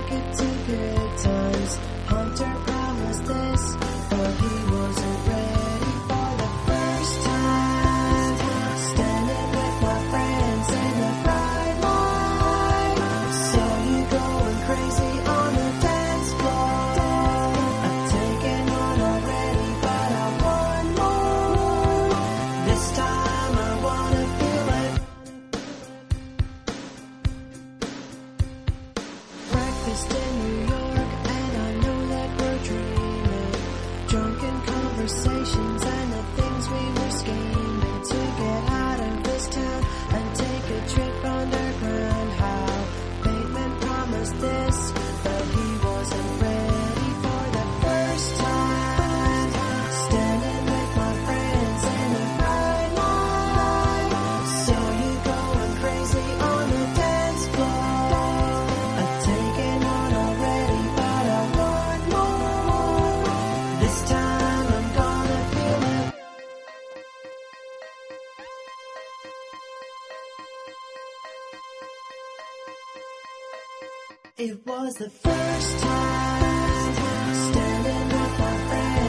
take it to good times. Hunter promised this, but he wasn't ready for the first time. Standing with my friends in the bright light. Saw you going crazy on the dance floor. I've taken one already, but I want more. This time I wanna feel it. Breakfast in New York, and I know that we're dreaming. Drunken conversations and the things we were scheming to get out of this town and take a trip underground. How Bateman promised this, but he wasn't ready for the first time. Standing with my friends in the bright light. Saw you going crazy on the dance floor. I've taken one already, but I want more. This time I'm gonna feel it. It was the first time standing with my friends.